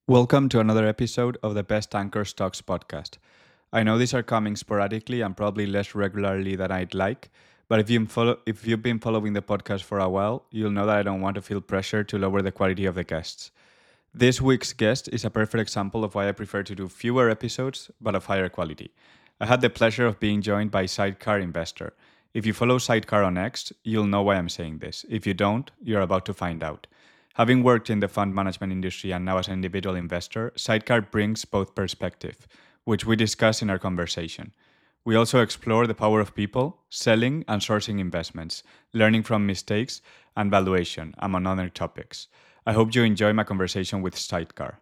Welcome to another episode of the Best Anchor Stocks podcast. I know these are coming sporadically and probably less regularly than I'd like, but if you've been following the podcast for a while, you'll know that I don't want to feel pressure to lower the quality of the guests. This week's guest is a perfect example of why I prefer to do fewer episodes, but of higher quality. I had the pleasure of being joined by Sidecar Investor. If you follow Sidecar on X, you'll know why I'm saying this. If you don't, you're about to find out. Having worked in the fund management industry and now as an individual investor, Sidecar brings both perspective, which we discuss in our conversation. We also explore the power of people, selling and sourcing investments, learning from mistakes, and valuation, among other topics. I hope you enjoy my conversation with Sidecar.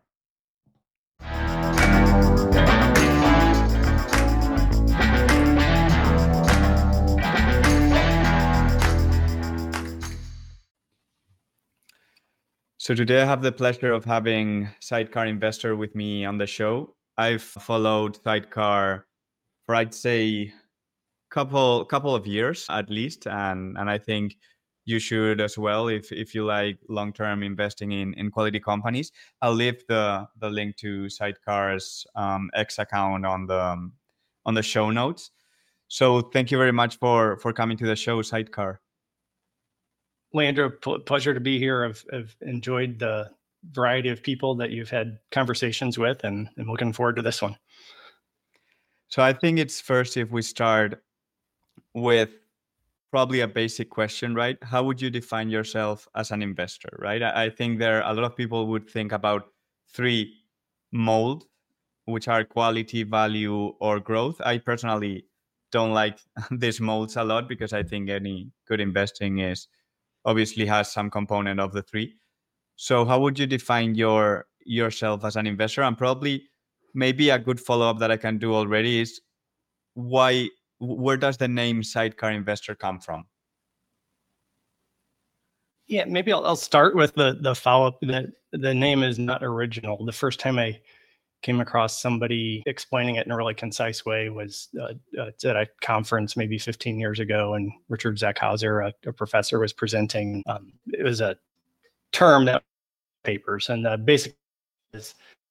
So today I have the pleasure of having Sidecar Investor with me on the show. I've followed Sidecar for I'd say couple of years at least, and I think you should as well if you like long-term investing in quality companies. I'll leave the link to Sidecar's X account on the show notes. So thank you very much for coming to the show, Sidecar. Leandro, pleasure to be here. I've enjoyed the variety of people that you've had conversations with, and looking forward to this one. So I think it's first if we start with probably a basic question, right? How would you define yourself as an investor, right? I think there a lot of people would think about three molds, which are quality, value, or growth. I personally don't like these molds a lot because I think any good investing is obviously has some component of the three. So how would you define yourself as an investor? And probably maybe a good follow-up that I can do already is where does the name Sidecar Investor come from? Yeah, maybe I'll start with the follow-up. The name is not original. The first time I came across somebody explaining it in a really concise way was at a conference maybe 15 years ago, and Richard Zeckhauser, a professor, was presenting. It was a term that papers, and the basic is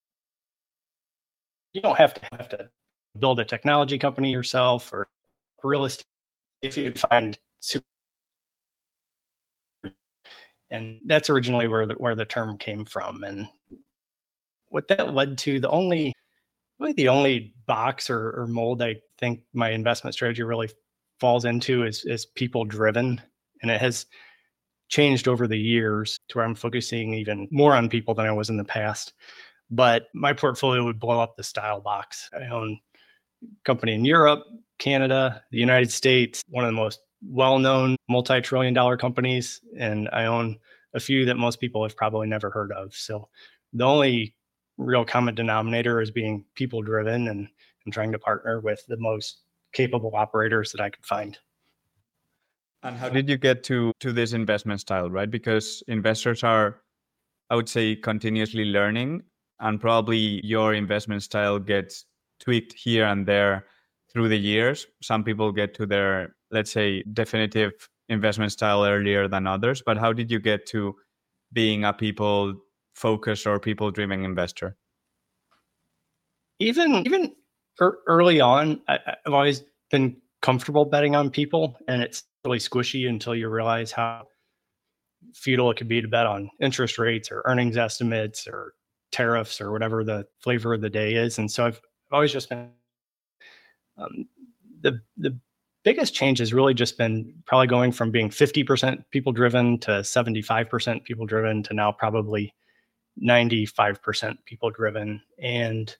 you don't have to build a technology company yourself or real estate if you find super. And that's originally where the term came from. And what that led to, the only box or mold I think my investment strategy really falls into is people driven. And it has changed over the years to where I'm focusing even more on people than I was in the past. But my portfolio would blow up the style box. I own a company in Europe, Canada, the United States, one of the most well-known multi-trillion-dollar companies, and I own a few that most people have probably never heard of. So the only real common denominator is being people-driven and trying to partner with the most capable operators that I could find. And how did you get to this investment style, right? Because investors are, I would say, continuously learning, and probably your investment style gets tweaked here and there through the years. Some people get to their, let's say, definitive investment style earlier than others. But how did you get to being a people-focused or people-driven investor? Even early on, I've always been comfortable betting on people, and it's really squishy until you realize how futile it could be to bet on interest rates or earnings estimates or tariffs or whatever the flavor of the day is. And so I've always just been the biggest change has really just been probably going from being 50% people driven to 75% people driven to now probably 95% people driven. And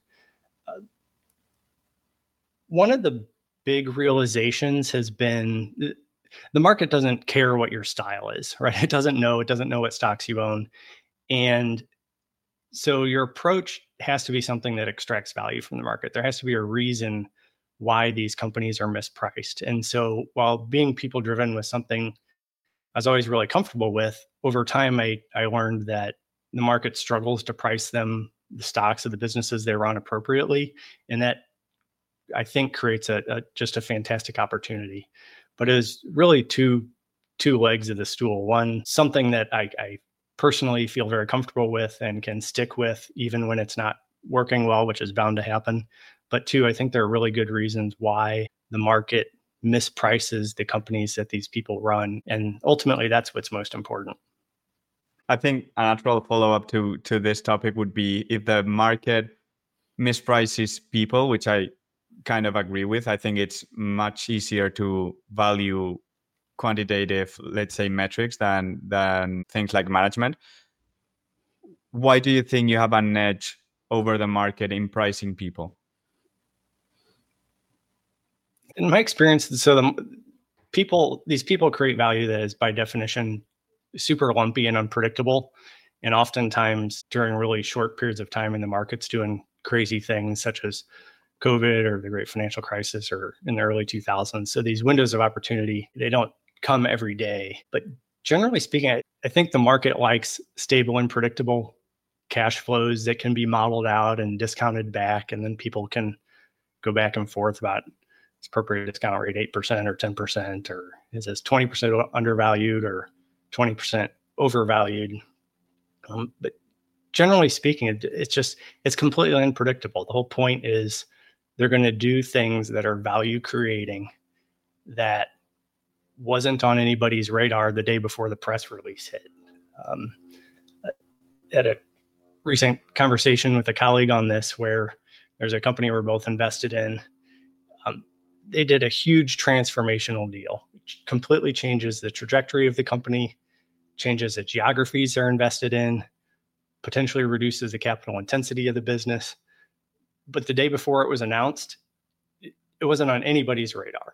one of the big realizations has been the market doesn't care what your style is, right? It doesn't know what stocks you own. And so your approach has to be something that extracts value from the market. There has to be a reason why these companies are mispriced. And so while being people driven was something I was always really comfortable with, over time, I learned that the market struggles to price the stocks of the businesses they run appropriately. And that I think creates just a fantastic opportunity. But it was really two legs of the stool. One, something that I personally feel very comfortable with and can stick with even when it's not working well, which is bound to happen. But two, I think there are really good reasons why the market misprices the companies that these people run. And ultimately, that's what's most important. I think a natural follow-up to this topic would be if the market misprices people, which I kind of agree with. I think it's much easier to value quantitative, let's say, metrics than things like management. Why do you think you have an edge over the market in pricing people? In my experience, so these people create value that is by definition super lumpy and unpredictable. And oftentimes during really short periods of time in the markets doing crazy things such as COVID or the great financial crisis or in the early 2000s. So these windows of opportunity, they don't come every day. But generally speaking, I think the market likes stable and predictable cash flows that can be modeled out and discounted back. And then people can go back and forth about its appropriate discount rate, 8% or 10%, or is this 20% undervalued or 20% overvalued? But generally speaking, it's completely unpredictable. The whole point is they're going to do things that are value creating that wasn't on anybody's radar the day before the press release hit. At a recent conversation with a colleague on this, where there's a company we're both invested in, they did a huge transformational deal, which completely changes the trajectory of the company, changes the geographies they're invested in, potentially reduces the capital intensity of the business. But the day before it was announced, it wasn't on anybody's radar.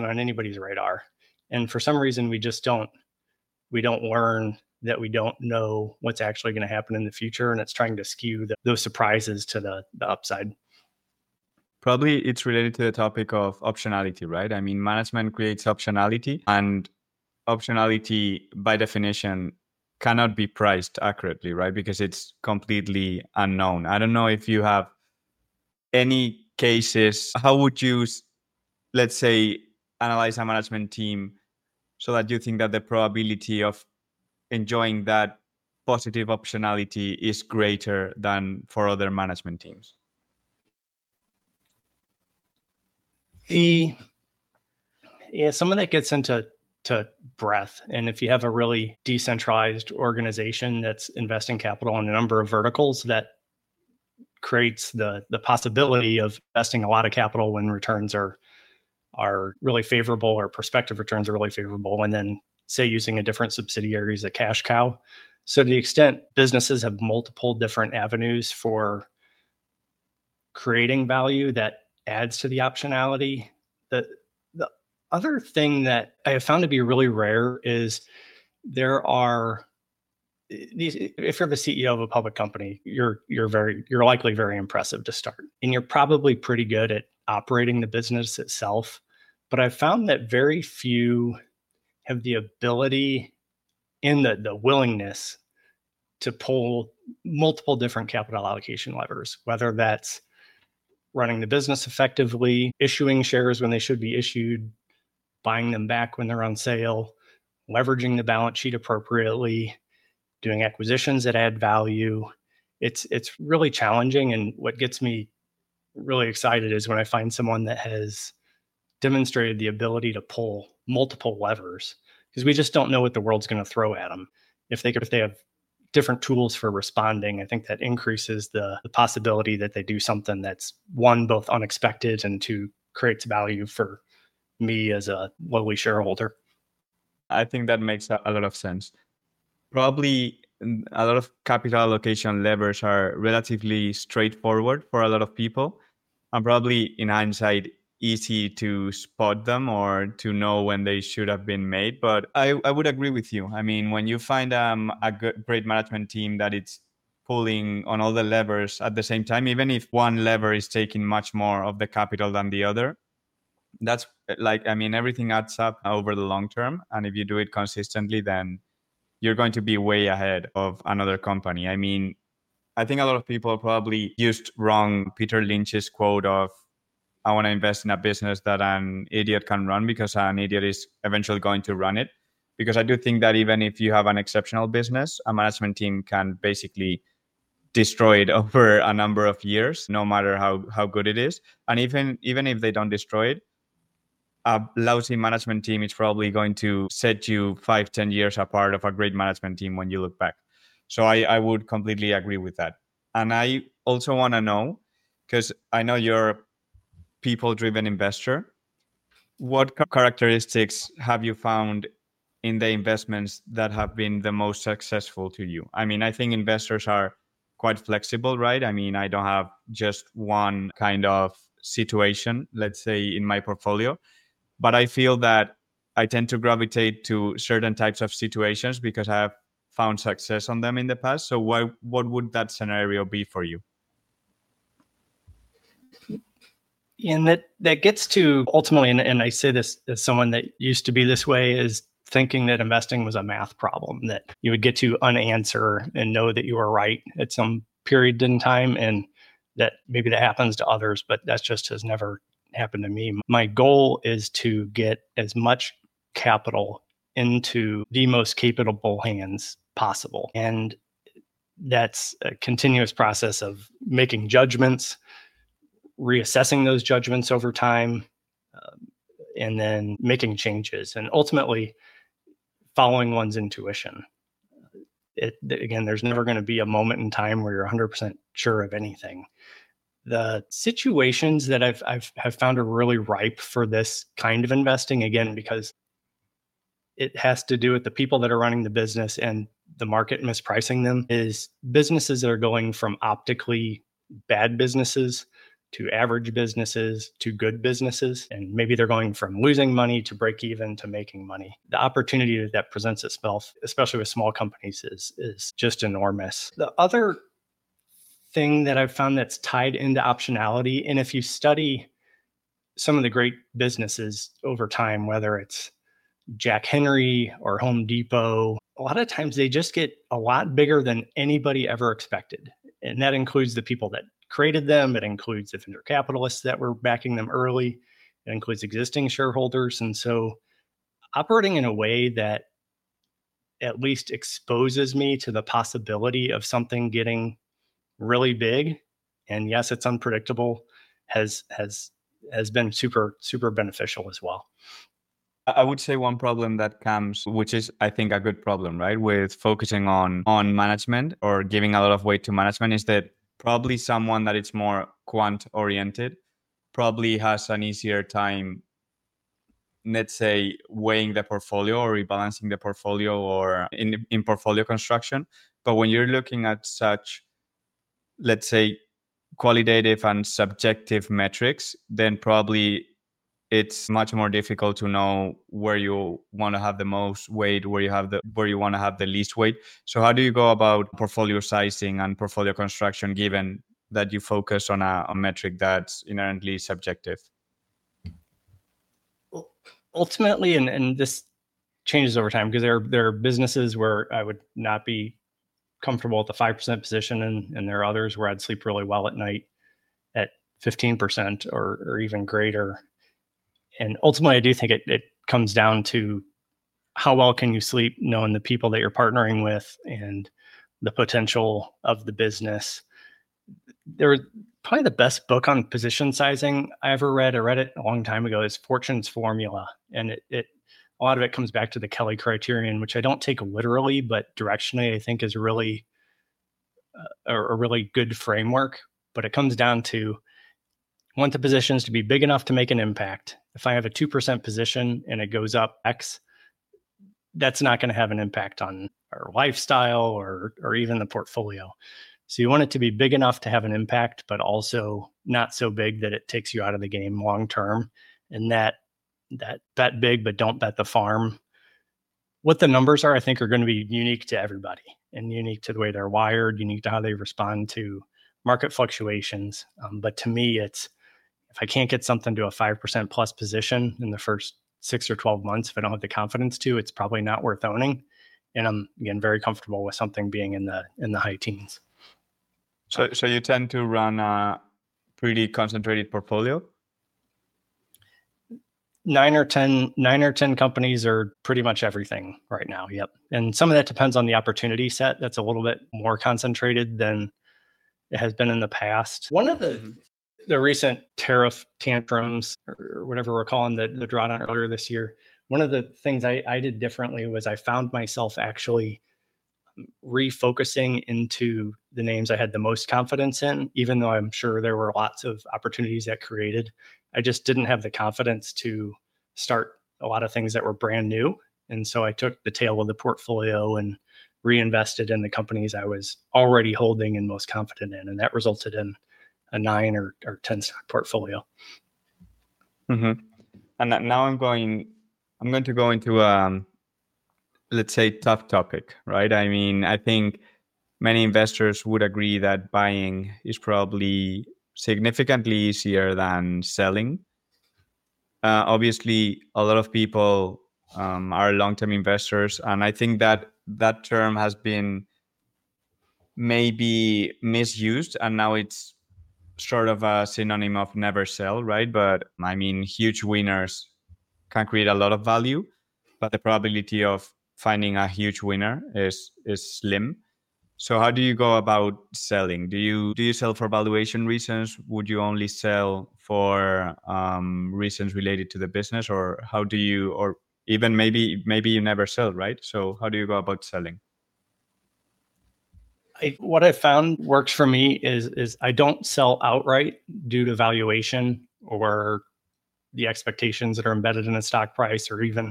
And for some reason, we don't learn that we don't know what's actually going to happen in the future. And it's trying to skew those surprises to the upside. Probably it's related to the topic of optionality, right? I mean, management creates optionality, and optionality by definition cannot be priced accurately, right? Because it's completely unknown. I don't know if you have any cases. How would you, let's say, analyze a management team so that you think that the probability of enjoying that positive optionality is greater than for other management teams? Some of that gets into breadth. And if you have a really decentralized organization that's investing capital in a number of verticals, that creates the possibility of investing a lot of capital when returns are really favorable, or prospective returns are really favorable, and then say using a different subsidiary as a cash cow. So to the extent businesses have multiple different avenues for creating value, that adds to the optionality. The other thing that I have found to be really rare is there are these. If you're the CEO of a public company, you're likely very impressive to start, and you're probably pretty good at operating the business itself. But I've found that very few have the ability and the willingness to pull multiple different capital allocation levers, whether that's running the business effectively, issuing shares when they should be issued, buying them back when they're on sale, leveraging the balance sheet appropriately, doing acquisitions that add value. It's really challenging. And what gets me really excited is when I find someone that has demonstrated the ability to pull multiple levers, because we just don't know what the world's going to throw at them. If they have different tools for responding, I think that increases the possibility that they do something that's, one, both unexpected, and two, creates value for me as a lowly shareholder. I think that makes a lot of sense. Probably a lot of capital allocation levers are relatively straightforward for a lot of people, and probably in hindsight easy to spot them or to know when they should have been made. But I would agree with you. I mean, when you find a great management team that it's pulling on all the levers at the same time, even if one lever is taking much more of the capital than the other, that's like, I mean, everything adds up over the long term. And if you do it consistently, then you're going to be way ahead of another company. I mean, I think a lot of people probably used wrong Peter Lynch's quote of, I want to invest in a business that an idiot can run, because an idiot is eventually going to run it. Because I do think that even if you have an exceptional business, a management team can basically destroy it over a number of years, no matter how good it is. And even if they don't destroy it, a lousy management team is probably going to set you 5-10 years apart of a great management team when you look back. So I would completely agree with that. And I also want to know, because I know you're a people-driven investor, what characteristics have you found in the investments that have been the most successful to you? I mean, I think investors are quite flexible, right? I mean, I don't have just one kind of situation, let's say, in my portfolio, but I feel that I tend to gravitate to certain types of situations because I have found success on them in the past. So what would that scenario be for you? And that gets to ultimately, and I say this as someone that used to be this way, is thinking that investing was a math problem that you would get to unanswer and know that you were right at some period in time, and that maybe that happens to others, but that just has never happened to me. My goal is to get as much capital into the most capable hands possible. And that's a continuous process of making judgments, reassessing those judgments over time, and then making changes, and ultimately following one's intuition. Again, there's never going to be a moment in time where you're 100% sure of anything. The situations that I've found are really ripe for this kind of investing, again, because it has to do with the people that are running the business and the market mispricing them, is businesses that are going from optically bad businesses to average businesses to good businesses. And maybe they're going from losing money to break even to making money. The opportunity that presents itself, especially with small companies, is just enormous. The other thing that I've found that's tied into optionality, and if you study some of the great businesses over time, whether it's Jack Henry or Home Depot, a lot of times they just get a lot bigger than anybody ever expected. And that includes the people that created them. It includes the venture capitalists that were backing them early. It includes existing shareholders. And so operating in a way that at least exposes me to the possibility of something getting really big, and yes, it's unpredictable, has been super beneficial as well. I would say one problem that comes, which is, I think, a good problem, right, with focusing on management or giving a lot of weight to management, is that probably someone that is more quant oriented probably has an easier time, let's say, weighing the portfolio or rebalancing the portfolio or in portfolio construction. But when you're looking at such, let's say, qualitative and subjective metrics, then probably it's much more difficult to know where you want to have the most weight, where you want to have the least weight. So how do you go about portfolio sizing and portfolio construction, given that you focus on a metric that's inherently subjective? Ultimately, and this changes over time, because there are businesses where I would not be comfortable with the 5% position, and there are others where I'd sleep really well at night at 15% or even greater. And ultimately, I do think it comes down to how well can you sleep knowing the people that you're partnering with and the potential of the business. Probably the best book on position sizing I ever read, I read it a long time ago, is Fortune's Formula. And a lot of it comes back to the Kelly criterion, which I don't take literally, but directionally I think is really a really good framework. But it comes down to, I want the positions to be big enough to make an impact. If I have a 2% position and it goes up X, that's not going to have an impact on our lifestyle or even the portfolio. So you want it to be big enough to have an impact, but also not so big that it takes you out of the game long term. And that bet big, but don't bet the farm. What the numbers are, I think, are going to be unique to everybody and unique to the way they're wired, unique to how they respond to market fluctuations. But to me, it's, if I can't get something to a 5% plus position in the first 6 or 12 months, if I don't have the confidence to, it's probably not worth owning. And I'm, again, very comfortable with something being in the high teens. So you tend to run a pretty concentrated portfolio? 9 or 10 companies are pretty much everything right now. Yep. And some of that depends on the opportunity set. That's a little bit more concentrated than it has been in the past. One of the recent tariff tantrums, or whatever we're calling the drawdown earlier this year, one of the things I did differently was I found myself actually refocusing into the names I had the most confidence in, even though I'm sure there were lots of opportunities that created. I just didn't have the confidence to start a lot of things that were brand new. And so I took the tail of the portfolio and reinvested in the companies I was already holding and most confident in. And that resulted in a 9 or 10 stock portfolio. Mm-hmm. And now I'm going to go into let's say tough topic, right? I mean, I think many investors would agree that buying is probably significantly easier than selling. Obviously, a lot of people are long-term investors, and I think that that term has been maybe misused, and now it's sort of a synonym of never sell, right? But I mean, huge winners can create a lot of value, but the probability of finding a huge winner is slim. So how do you go about selling? Do you sell for valuation reasons? Would you only sell for reasons related to the business, or how do you, or even maybe you never sell, right? So how do you go about selling? What I found works for me is I don't sell outright due to valuation or the expectations that are embedded in a stock price, or even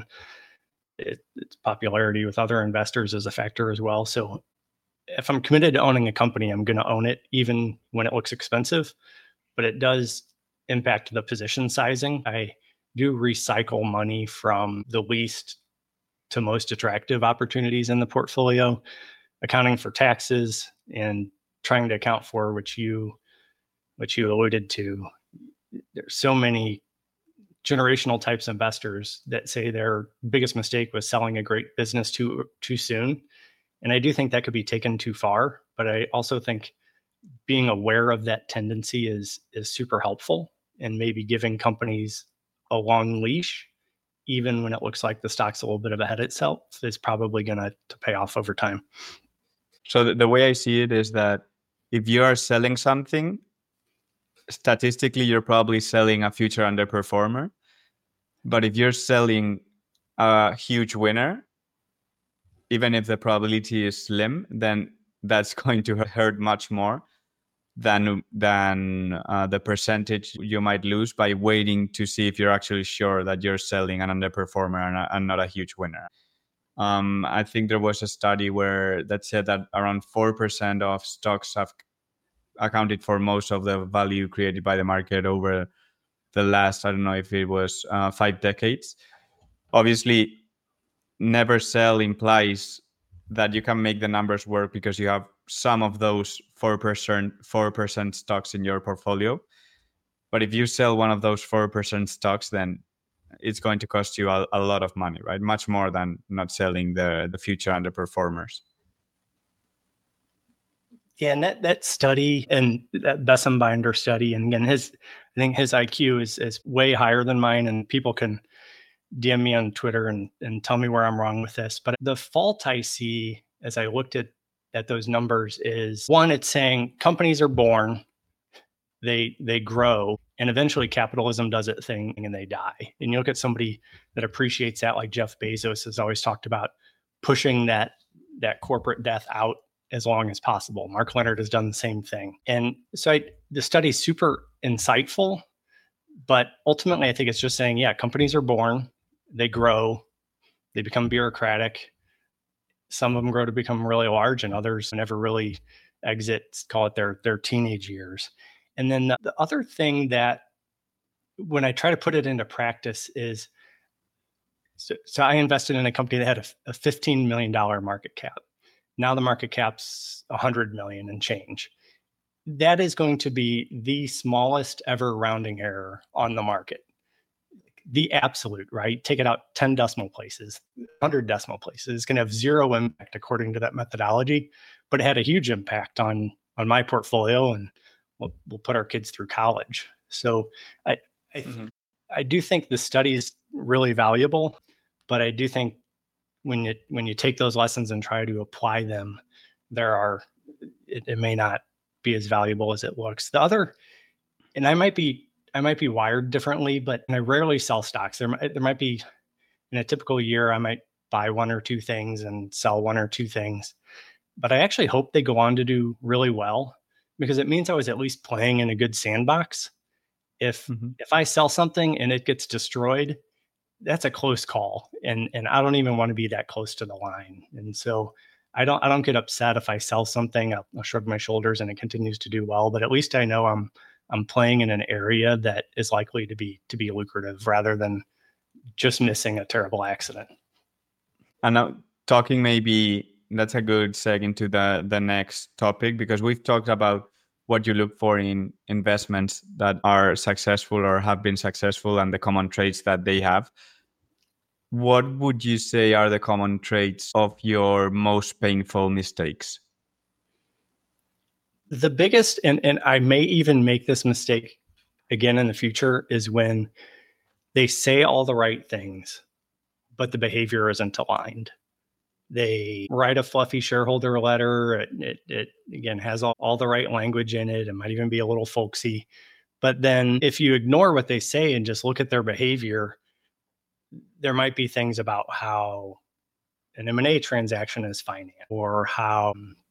its popularity with other investors is a factor as well. So if I'm committed to owning a company, I'm going to own it even when it looks expensive, but it does impact the position sizing. I do recycle money from the least to most attractive opportunities in the portfolio, accounting for taxes and trying to account for which you alluded to. There's so many generational types of investors that say their biggest mistake was selling a great business too soon. And I do think that could be taken too far, but I also think being aware of that tendency is super helpful, and maybe giving companies a long leash, even when it looks like the stock's a little bit ahead itself, is probably going to pay off over time. So the way I see it is that if you are selling something, statistically, you're probably selling a future underperformer. But if you're selling a huge winner, even if the probability is slim, then that's going to hurt much more than the percentage you might lose by waiting to see if you're actually sure that you're selling an underperformer and not a huge winner. I think there was a study that said that around 4% of stocks have accounted for most of the value created by the market over the last, I don't know if it was 5 decades. Obviously, never sell implies that you can make the numbers work because you have some of those 4% stocks in your portfolio. But if you sell one of those 4% stocks, then it's going to cost you a lot of money, right? Much more than not selling the future underperformers. Yeah, and that study, and that Bessembinder study, and again, I think his IQ is way higher than mine, and people can DM me on Twitter and tell me where I'm wrong with this. But the fault I see as I looked at those numbers is, one, it's saying companies are born, they grow, and eventually capitalism does its thing and they die. And you look at somebody that appreciates that, like Jeff Bezos has always talked about, pushing that corporate death out as long as possible. Mark Leonard has done the same thing. And so the study's super insightful, but ultimately I think it's just saying, yeah, companies are born, they grow, they become bureaucratic. Some of them grow to become really large, and others never really exit, call it their teenage years. And then the other thing that, when I try to put it into practice, is, so I invested in a company that had a $15 million market cap. Now the market cap's 100 million and change. That is going to be the smallest ever rounding error on the market. The absolute, right? Take it out 10 decimal places, 100 decimal places. It's going to have zero impact according to that methodology, but it had a huge impact on my portfolio, and we'll put our kids through college. So I do think the studies really valuable. But I do think when you take those lessons and try to apply them, it may not be as valuable as it looks. The other, and I might be wired differently, but I rarely sell stocks. There might be, in a typical year, I might buy one or two things and sell one or two things, but I actually hope they go on to do really well, because it means I was at least playing in a good sandbox. If I sell something and it gets destroyed, that's a close call, and I don't even want to be that close to the line. And so I don't get upset if I sell something. I'll shrug my shoulders and it continues to do well, but at least I know I'm playing in an area that is likely to be lucrative, rather than just missing a terrible accident. And now, talking, maybe that's a good seg into the next topic, because we've talked about what you look for in investments that are successful or have been successful and the common traits that they have. What would you say are the common traits of your most painful mistakes? The biggest, and I may even make this mistake again in the future, is when they say all the right things, but the behavior isn't aligned. They write a fluffy shareholder letter. It again has all the right language in it. It might even be a little folksy. But then if you ignore what they say and just look at their behavior, there might be things about how an M&A transaction is financed, or how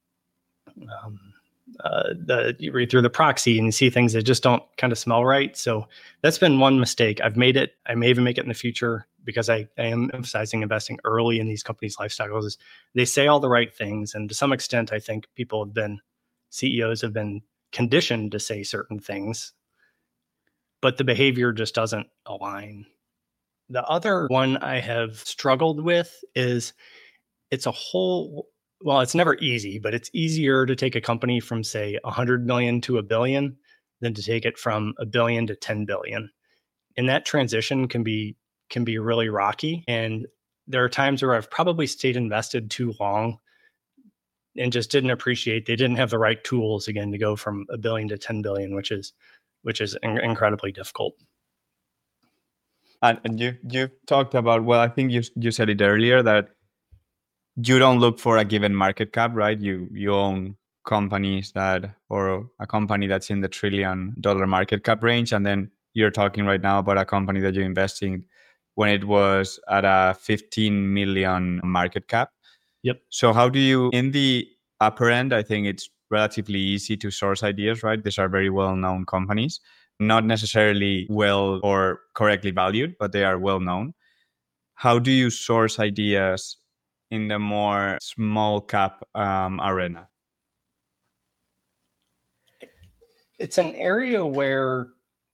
you read through the proxy and you see things that just don't kind of smell right. So that's been one mistake. I've made it. I may even make it in the future, because I am emphasizing investing early in these companies' life cycles. They say all the right things. And to some extent, I think CEOs have been conditioned to say certain things, but the behavior just doesn't align. The other one I have struggled with is it's never easy, but it's easier to take a company from, say, 100 million to $1 billion than to take it from $1 billion to 10 billion. And that transition can be really rocky. And there are times where I've probably stayed invested too long and just didn't appreciate, they didn't have the right tools, again, to go from $1 billion to 10 billion, which is incredibly difficult. And you talked about, well, I think you said it earlier, that you don't look for a given market cap, right? You own companies or a company that's in the $1 trillion market cap range, and then you're talking right now about a company that you're investing when it was at a 15 million market cap. Yep. So how do you, in the upper end, I think it's relatively easy to source ideas, right? These are very well-known companies, not necessarily well or correctly valued, but they are well-known. How do you source ideas in the more small cap arena? It's an area where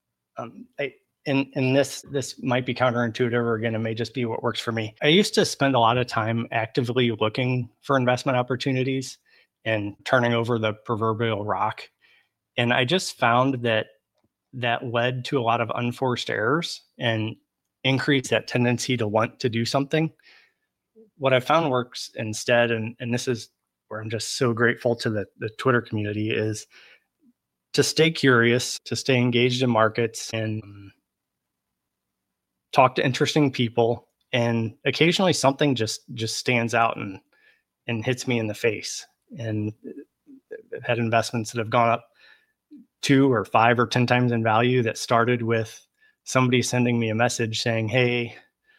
this might be counterintuitive, or again, it may just be what works for me. I used to spend a lot of time actively looking for investment opportunities and turning over the proverbial rock. And I just found that led to a lot of unforced errors and increased that tendency to want to do something. What I found works instead, and this is where I'm just so grateful to the Twitter community, is to stay curious, to stay engaged in markets, and talk to interesting people. And occasionally something just stands out and hits me in the face. And I've had investments that have gone up 2 or 5 or 10 times in value that started with somebody sending me a message saying, hey,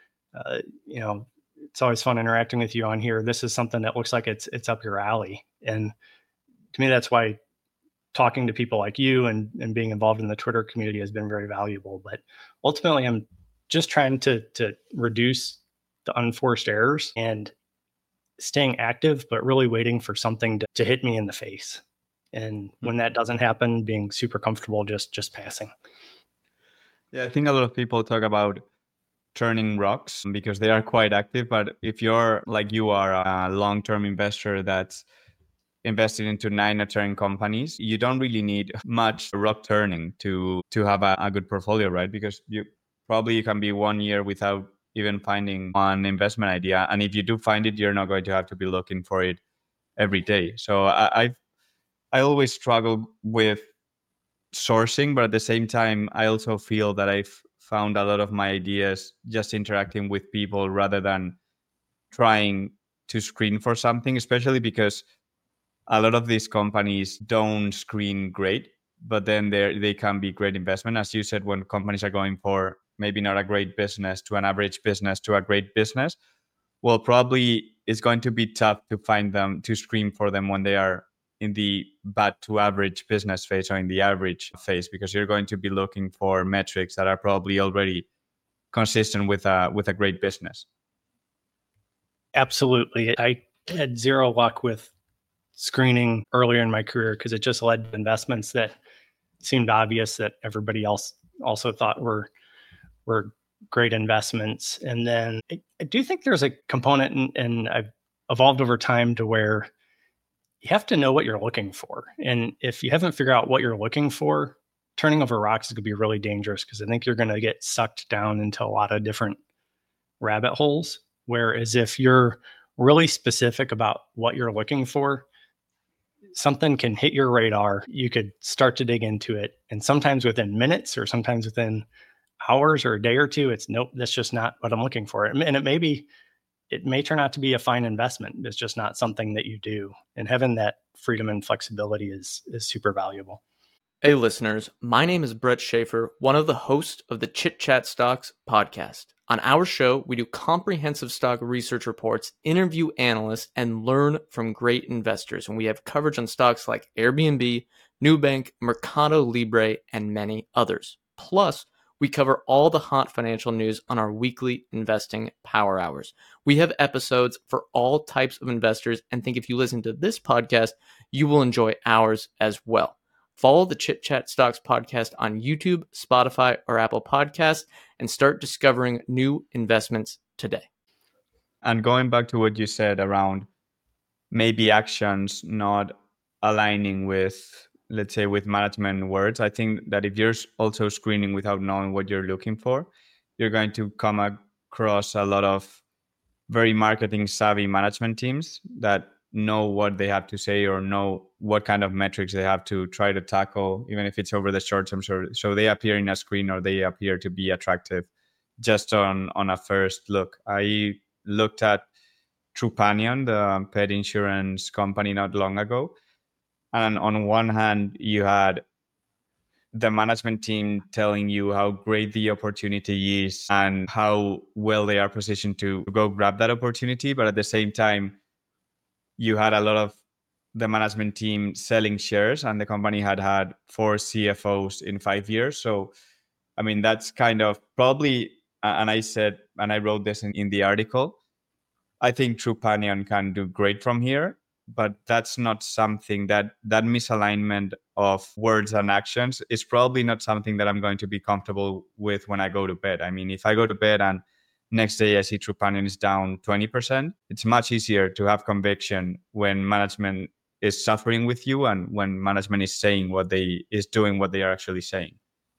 it's always fun interacting with you on here. This is something that looks like it's up your alley. And to me, that's why talking to people like you and being involved in the Twitter community has been very valuable. But ultimately, I'm just trying to reduce the unforced errors and staying active, but really waiting for something to hit me in the face. And when that doesn't happen, being super comfortable just passing. Yeah, I think a lot of people talk about turning rocks because they are quite active. But if you're like you are a long-term investor that's invested into 9 returning companies, you don't really need much rock turning to have a good portfolio, right? Because you can be 1 year without even finding one investment idea. And if you do find it, you're not going to have to be looking for it every day. So I always struggle with sourcing, but at the same time, I also feel that I've found a lot of my ideas just interacting with people rather than trying to screen for something, especially because a lot of these companies don't screen great, but then they can be great investment. As you said, when companies are going for maybe not a great business to an average business to a great business, well, probably it's going to be tough to find them, to screen for them when they are in the bad to average business phase or in the average phase, because you're going to be looking for metrics that are probably already consistent with a great business. Absolutely. I had zero luck with screening earlier in my career because it just led to investments that seemed obvious that everybody else also thought were great investments. And then I do think there's a component, and I've evolved over time to where you have to know what you're looking for. And if you haven't figured out what you're looking for, turning over rocks is going to be really dangerous because I think you're going to get sucked down into a lot of different rabbit holes. Whereas if you're really specific about what you're looking for, something can hit your radar. You could start to dig into it. And sometimes within minutes or sometimes within hours or a day or two, it's nope, that's just not what I'm looking for. And it may turn out to be a fine investment. It's just not something that you do. And having that freedom and flexibility is super valuable. Hey listeners, my name is Brett Schaefer, one of the hosts of the Chit Chat Stocks podcast. On our show, we do comprehensive stock research reports, interview analysts, and learn from great investors. And we have coverage on stocks like Airbnb, Nubank, Mercado Libre, and many others. Plus, we cover all the hot financial news on our weekly investing power hours. We have episodes for all types of investors, and think if you listen to this podcast, you will enjoy ours as well. Follow the Chit Chat Stocks podcast on YouTube, Spotify, or Apple Podcasts, and start discovering new investments today. And going back to what you said around maybe actions not aligning with, let's say, with management words, I think that if you're also screening without knowing what you're looking for, you're going to come across a lot of very marketing savvy management teams that know what they have to say or know what kind of metrics they have to try to tackle, even if it's over the short term. So they appear in a screen or they appear to be attractive just on a first look. I looked at Trupanion, the pet insurance company, not long ago. And on one hand, you had the management team telling you how great the opportunity is and how well they are positioned to go grab that opportunity. But at the same time, you had a lot of the management team selling shares, and the company had 4 CFOs in 5 years. So, I mean, that's kind of probably, and I wrote this in the article, I think Trupanion can do great from here, but that's not something that misalignment of words and actions is probably not something that I'm going to be comfortable with when I go to bed. I mean, if I go to bed and next day I see Trupanion is down 20%, it's much easier to have conviction when management is suffering with you and when management is saying what they are actually saying.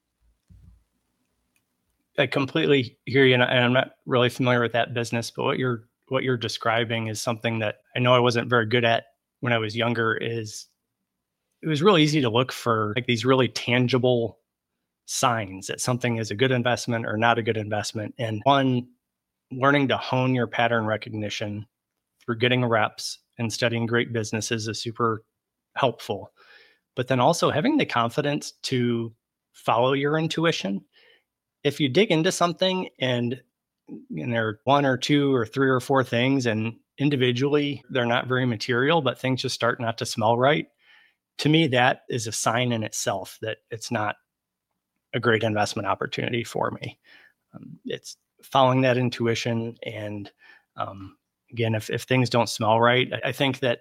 I completely hear you, and I'm not really familiar with that business, but what you're describing is something that I know I wasn't very good at when I was younger. It was really easy to look for like these really tangible signs that something is a good investment or not a good investment. And one, learning to hone your pattern recognition through getting reps and studying great businesses is super helpful. But then also having the confidence to follow your intuition. If you dig into something and there are 1 or 2 or 3 or 4 things, and individually they're not very material, but things just start not to smell right, to me, that is a sign in itself that it's not a great investment opportunity for me. It's following that intuition. And again, if things don't smell right, I think that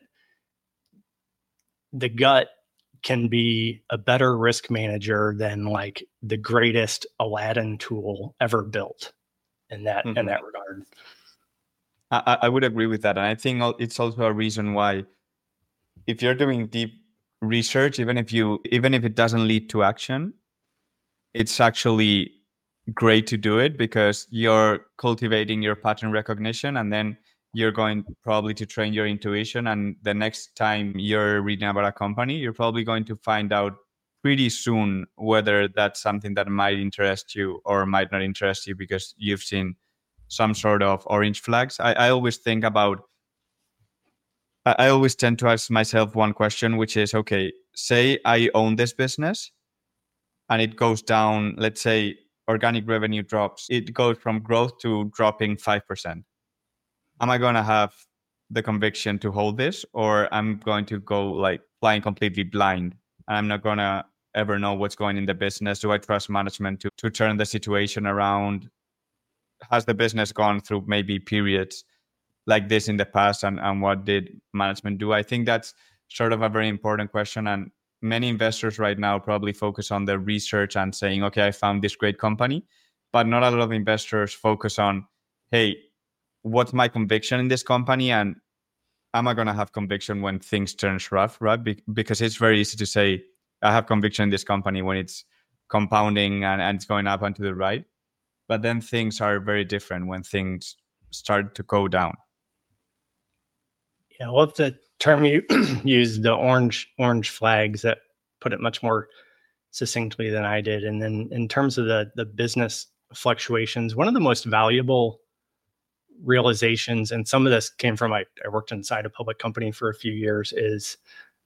the gut can be a better risk manager than like the greatest Aladdin tool ever built in that regard. I would agree with that. And I think it's also a reason why if you're doing deep research, even if it doesn't lead to action, it's actually great to do it because you're cultivating your pattern recognition, and then you're going probably to train your intuition. And the next time you're reading about a company, you're probably going to find out pretty soon whether that's something that might interest you or might not interest you because you've seen some sort of orange flags. I always think about, I always tend to ask myself one question, which is, okay, say I own this business and it goes down, let's say organic revenue drops, it goes from growth to dropping 5%. Am I going to have the conviction to hold this, or I'm going to go like flying completely blind and I'm not going to ever know what's going in the business? Do I trust management to turn the situation around? Has the business gone through maybe periods like this in the past, and what did management do? I think that's sort of a very important question. And many investors right now probably focus on the research and saying, okay, I found this great company, but not a lot of investors focus on, hey, what's my conviction in this company, and am I going to have conviction when things turns rough, right? Because it's very easy to say, I have conviction in this company when it's compounding and it's going up and to the right. But then things are very different when things start to go down. Yeah, well, the term you used, the orange flags, that put it much more succinctly than I did. And then in terms of the business fluctuations, one of the most valuable realizations, and some of this came from, I worked inside a public company for a few years, is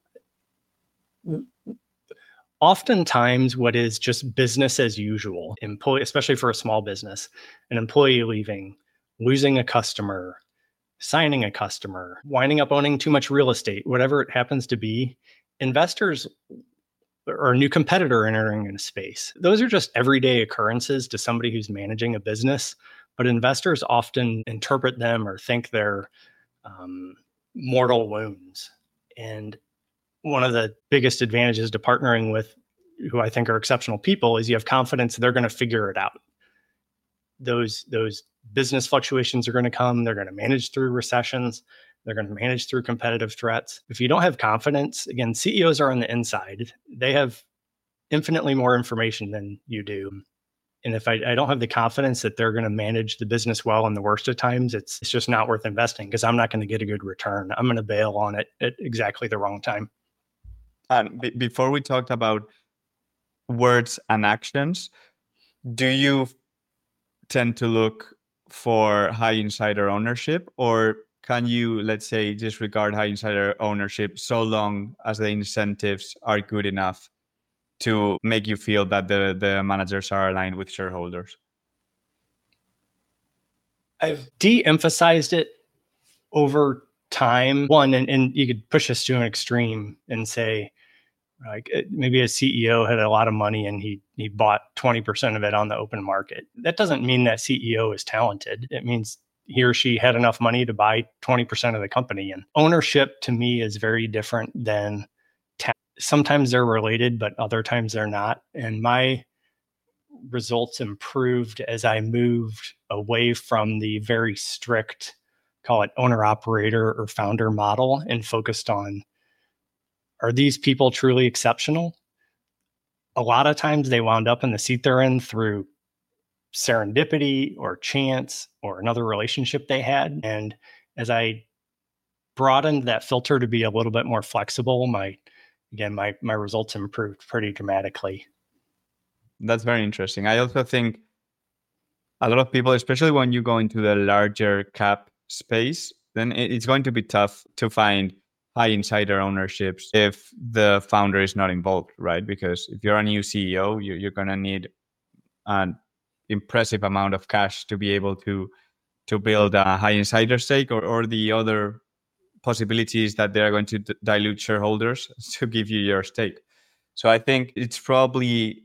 oftentimes what is just business as usual, especially for a small business, an employee leaving, losing a customer, signing a customer, winding up owning too much real estate, whatever it happens to be, investors or a new competitor entering in a space, those are just everyday occurrences to somebody who's managing a business. But investors often interpret them or think they're mortal wounds. And one of the biggest advantages to partnering with who I think are exceptional people is you have confidence they're going to figure it out. Those business fluctuations are going to come. They're going to manage through recessions. They're going to manage through competitive threats. If you don't have confidence, again, CEOs are on the inside. They have infinitely more information than you do. And if I don't have the confidence that they're going to manage the business well in the worst of times, it's just not worth investing because I'm not going to get a good return. I'm going to bail on it at exactly the wrong time. And before we talked about words and actions, do you tend to look for high insider ownership, or can you, let's say, disregard high insider ownership so long as the incentives are good enough to make you feel that the managers are aligned with shareholders? I've de-emphasized it over time. One, and you could push this to an extreme and say, like, maybe a CEO had a lot of money and he bought 20% of it on the open market. That doesn't mean that CEO is talented. It means he or she had enough money to buy 20% of the company. And ownership to me is very different than talent. Sometimes they're related, but other times they're not. And my results improved as I moved away from the very strict, call it owner operator or founder model, and focused on, are these people truly exceptional? A lot of times they wound up in the seat they're in through serendipity or chance or another relationship they had. And as I broadened that filter to be a little bit more flexible, my results improved pretty dramatically. That's very interesting. I also think a lot of people, especially when you go into the larger cap space, then it's going to be tough to find high insider ownerships if the founder is not involved, right? Because if you're a new CEO, you're going to need an impressive amount of cash to be able to build a high insider stake or the other possibilities that they're going to dilute shareholders to give you your stake. So I think it's probably,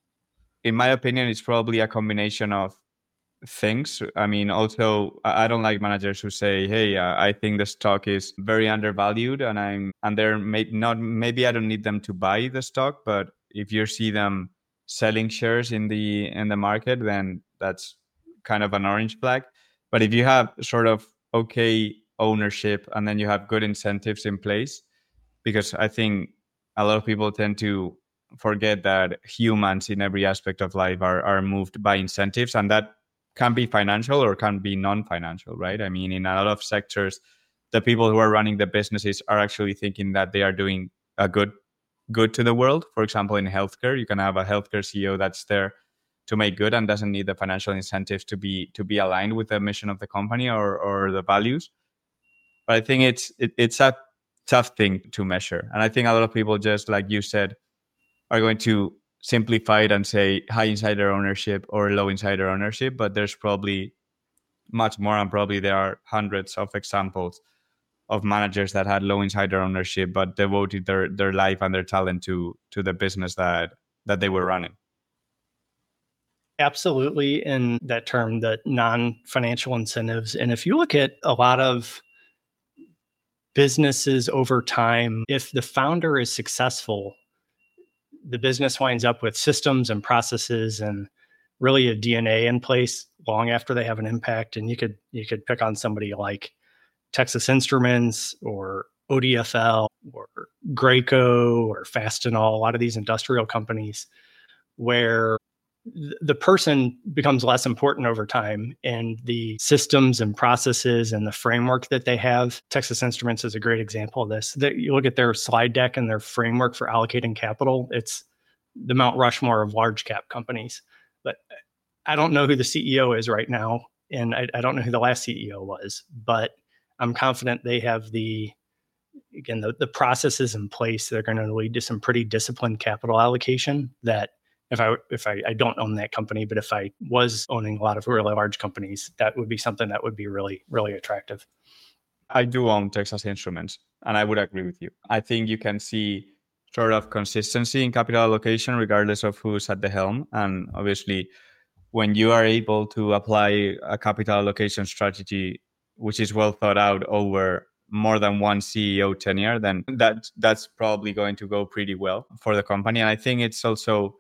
in my opinion, it's probably a combination of things. I mean, also, I don't like managers who say, "Hey, I think the stock is very undervalued, and they're maybe I don't need them to buy the stock, but if you see them selling shares in the market, then that's kind of an orange flag." But if you have sort of okay ownership and then you have good incentives in place, because I think a lot of people tend to forget that humans in every aspect of life are moved by incentives, and that can be financial or can be non-financial, right? I mean, in a lot of sectors, the people who are running the businesses are actually thinking that they are doing a good good to the world. For example, in healthcare, you can have a healthcare CEO that's there to make good and doesn't need the financial incentives to be aligned with the mission of the company or the values. But I think it's a tough thing to measure. And I think a lot of people, just like you said, are going to simplify it and say high insider ownership or low insider ownership. But there's probably much more, and probably there are hundreds of examples of managers that had low insider ownership but devoted their life and their talent to the business that they were running. Absolutely. In that term, the non-financial incentives. And if you look at a lot of businesses over time, if the founder is successful, the business winds up with systems and processes and really a DNA in place long after they have an impact. And you could pick on somebody like Texas Instruments or ODFL or Graco or Fastenal, a lot of these industrial companies where the person becomes less important over time, and the systems and processes and the framework that they have. Texas Instruments is a great example of this. You look at their slide deck and their framework for allocating capital, it's the Mount Rushmore of large cap companies. But I don't know who the CEO is right now, and I don't know who the last CEO was, but I'm confident they have the processes in place that are going to lead to some pretty disciplined capital allocation. That if I don't own that company, but if I was owning a lot of really large companies, that would be something that would be really, really attractive. I do own Texas Instruments, and I would agree with you. I think you can see sort of consistency in capital allocation regardless of who's at the helm. And obviously, when you are able to apply a capital allocation strategy which is well thought out over more than one CEO tenure, then that's probably going to go pretty well for the company. And I think it's also,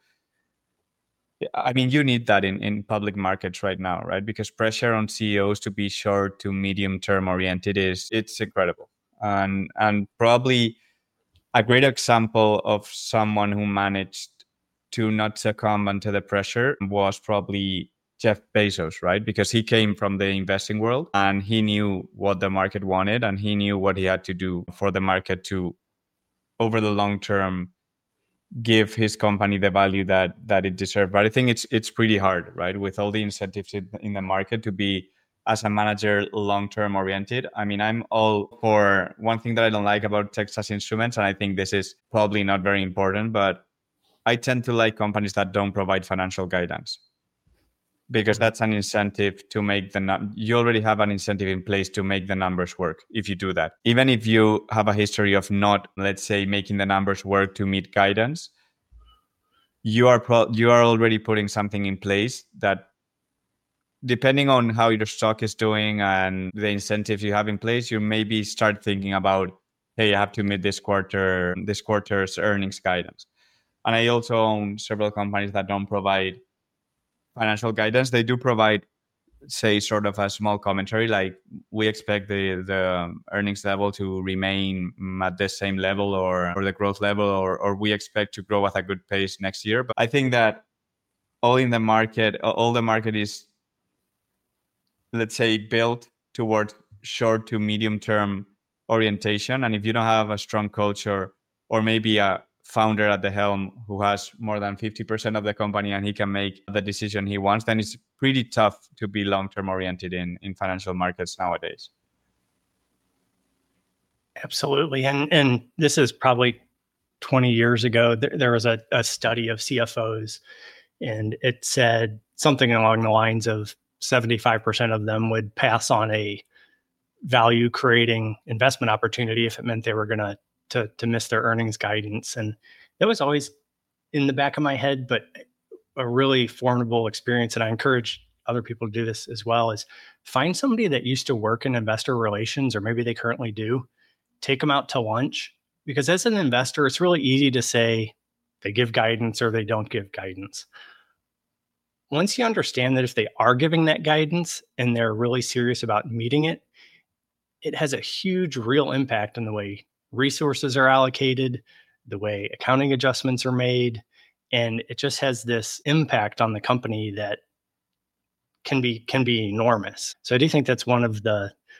I mean, you need that in public markets right now, right? Because pressure on CEOs to be short to medium term oriented it's incredible. And probably a great example of someone who managed to not succumb under the pressure was probably Jeff Bezos, right? Because he came from the investing world and he knew what the market wanted and he knew what he had to do for the market to, over the long term, give his company the value that it deserved. But I think it's pretty hard, right? With all the incentives in the market to be, as a manager, long-term oriented. I mean, I'm all for one thing that I don't like about Texas Instruments, and I think this is probably not very important, but I tend to like companies that don't provide financial guidance, because that's an incentive to make you already have an incentive in place to make the numbers work if you do that. Even if you have a history of not, let's say, making the numbers work to meet guidance, you are already putting something in place that, depending on how your stock is doing and the incentives you have in place, you maybe start thinking about, hey, I have to meet this quarter's earnings guidance. And I also own several companies that don't provide financial guidance. They do provide, say, sort of a small commentary, like we expect the earnings level to remain at the same level or the growth level, or we expect to grow at a good pace next year. But I think that all the market is, let's say, built towards short to medium term orientation. And if you don't have a strong culture, or maybe a founder at the helm who has more than 50% of the company and he can make the decision he wants, then it's pretty tough to be long-term oriented in financial markets nowadays. Absolutely. And this is probably 20 years ago. There was a study of CFOs, and it said something along the lines of 75% of them would pass on a value creating investment opportunity if it meant they were going to miss their earnings guidance. And that was always in the back of my head, but a really formidable experience. And I encourage other people to do this as well, is find somebody that used to work in investor relations, or maybe they currently do, take them out to lunch. Because as an investor, it's really easy to say they give guidance or they don't give guidance. Once you understand that if they are giving that guidance and they're really serious about meeting it, it has a huge real impact on the way resources are allocated, the way accounting adjustments are made, and it just has this impact on the company that can be enormous. So I do think that's one of the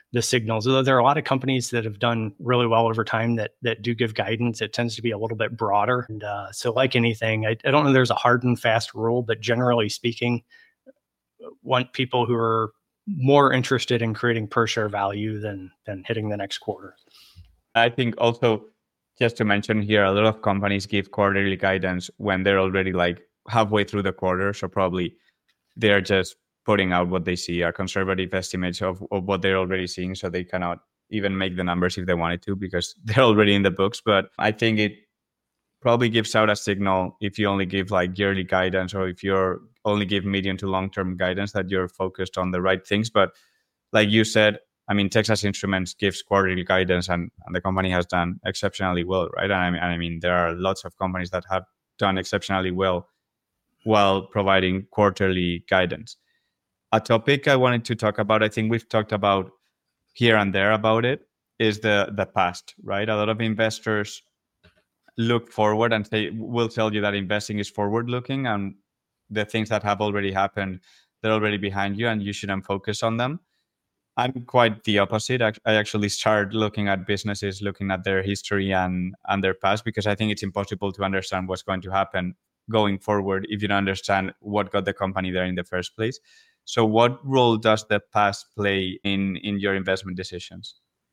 the signals. Although there are a lot of companies that have done really well over time that do give guidance, it tends to be a little bit broader. And so like anything, I don't know there's a hard and fast rule, but generally speaking, want people who are more interested in creating per share value than hitting the next quarter. I think also, just to mention here, a lot of companies give quarterly guidance when they're already like halfway through the quarter. So probably they're just putting out what they see are conservative estimates of what they're already seeing. So they cannot even make the numbers if they wanted to because they're already in the books. But I think it probably gives out a signal if you only give like yearly guidance or if you're only give medium to long-term guidance that you're focused on the right things. But like you said, I mean, Texas Instruments gives quarterly guidance and the company has done exceptionally well, right? And I mean, there are lots of companies that have done exceptionally well while providing quarterly guidance. A topic I wanted to talk about, I think we've talked about here and there about it, is the past, right? A lot of investors look forward and will tell you that investing is forward looking and the things that have already happened, they're already behind you and you shouldn't focus on them. I'm quite the opposite. I actually start looking at businesses, looking at their history and their past, because I think it's impossible to understand what's going to happen going forward if you don't understand what got the company there in the first place. So what role does the past play in your investment decisions?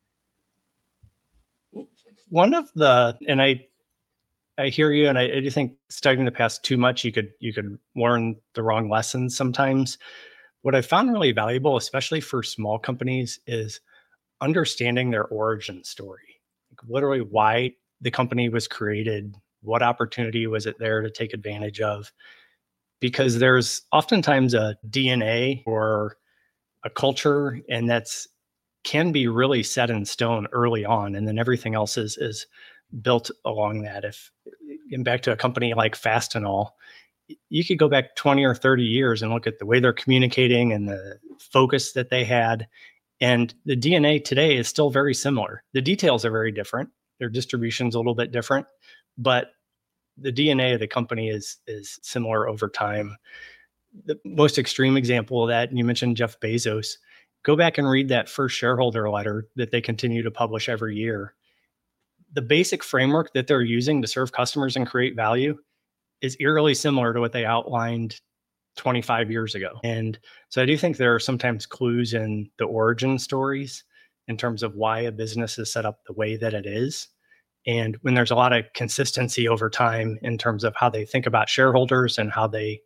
One of the, and I hear you, and I do think studying the past too much, you could learn the wrong lessons sometimes. What I found really valuable, especially for small companies, is understanding their origin story. Like literally why the company was created, what opportunity was it there to take advantage of? Because there's oftentimes a DNA or a culture, and that's can be really set in stone early on, and then everything else is built along that. If getting back to a company like Fastenal, you could go back 20 or 30 years and look at the way they're communicating and the focus that they had. And the DNA today is still very similar. The details are very different. Their distribution's a little bit different, but the DNA of the company is similar over time. The most extreme example of that, and you mentioned Jeff Bezos, go back and read that first shareholder letter that they continue to publish every year. The basic framework that they're using to serve customers and create value is eerily similar to what they outlined 25 years ago. And so I do think there are sometimes clues in the origin stories in terms of why a business is set up the way that it is. And when there's a lot of consistency over time in terms of how they think about shareholders and how they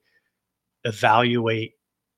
evaluate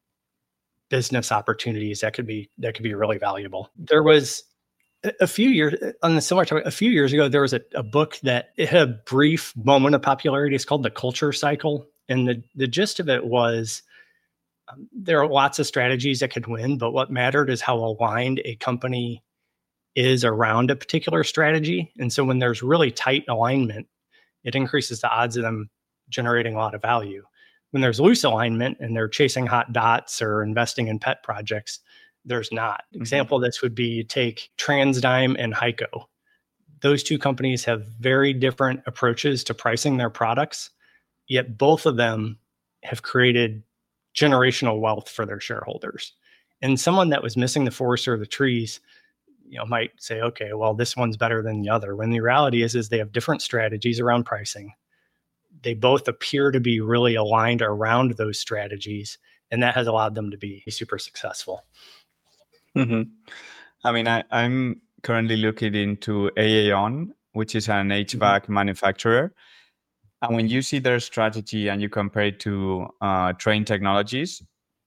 business opportunities, that could be really valuable. There was a few years on the similar topic, a few years ago, there was a book that it had a brief moment of popularity. It's called The Culture Cycle. And the gist of it was there are lots of strategies that could win, but what mattered is how aligned a company is around a particular strategy. And so when there's really tight alignment, it increases the odds of them generating a lot of value. When there's loose alignment and they're chasing hot dots or investing in pet projects, there's not. Example of this would be take TransDigm and HEICO. Those two companies have very different approaches to pricing their products, yet both of them have created generational wealth for their shareholders. And someone that was missing the forest or the trees, might say, okay, well, this one's better than the other. When the reality is they have different strategies around pricing. They both appear to be really aligned around those strategies, and that has allowed them to be super successful. Mm-hmm. I mean, I'm currently looking into AAON, which is an HVAC manufacturer. And when you see their strategy and you compare it to Trane Technologies,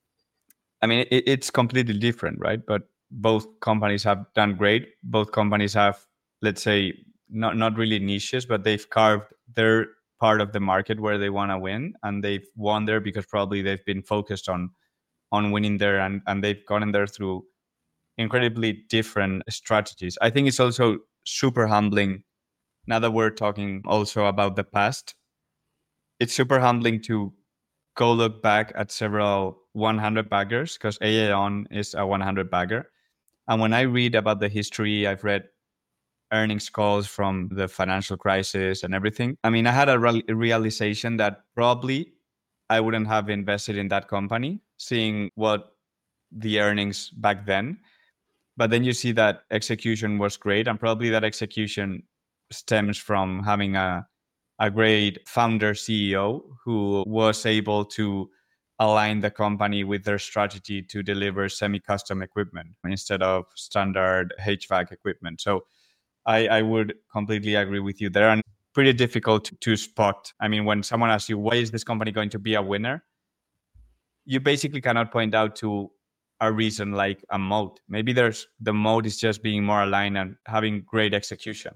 I mean, it's completely different, right? But both companies have done great. Both companies have, let's say, not really niches, but they've carved their part of the market where they want to win. And they've won there because probably they've been focused on winning there. And they've gotten there through incredibly different strategies. I think it's also super humbling. Now that we're talking also about the past, it's super humbling to go look back at several 100 baggers, because AAON is a 100 bagger. And when I read about the history, I've read earnings calls from the financial crisis and everything. I mean, I had a realization that probably I wouldn't have invested in that company, seeing what the earnings back then. But then you see that execution was great, and probably that execution stems from having a great founder CEO who was able to align the company with their strategy to deliver semi-custom equipment instead of standard HVAC equipment. So I would completely agree with you there, and pretty difficult to spot. I mean, when someone asks you, why is this company going to be a winner? You basically cannot point out to a reason like a moat. Maybe the moat is just being more aligned and having great execution.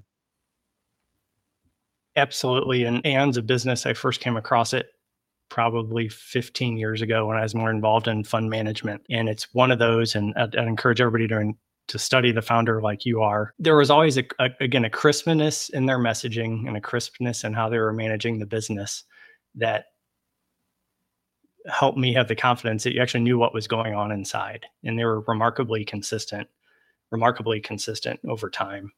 Absolutely. And Aon's a business, I first came across it probably 15 years ago when I was more involved in fund management. And it's one of those, and I'd encourage everybody to study the founder like you are. There was always, a crispness in their messaging and a crispness in how they were managing the business that helped me have the confidence that you actually knew what was going on inside. And they were remarkably consistent over time.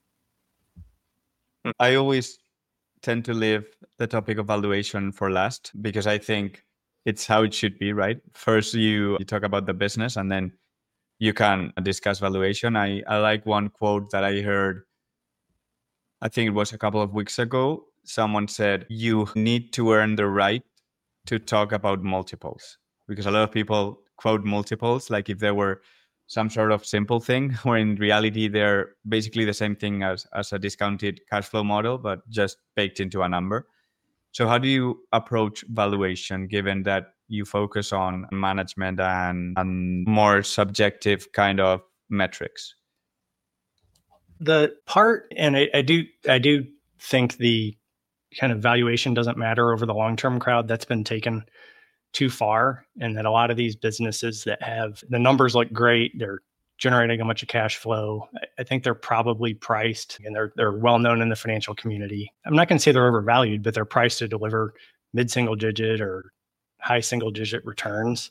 I always tend to leave the topic of valuation for last, because I think it's how it should be, right? First, you talk about the business, and then you can discuss valuation. I like one quote that I heard, I think it was a couple of weeks ago. Someone said, you need to earn the right to talk about multiples, because a lot of people quote multiples like if they were some sort of simple thing, where in reality they're basically the same thing as a discounted cash flow model, but just baked into a number. So how do you approach valuation, given that you focus on management and more subjective kind of metrics? The part, and I do think the kind of valuation doesn't matter over the long-term crowd. That's been taken too far, and that a lot of these businesses that have the numbers look great, they're generating a bunch of cash flow. I think they're probably priced, and they're well known in the financial community. I'm not going to say they're overvalued, but they're priced to deliver mid-single digit or high single digit returns.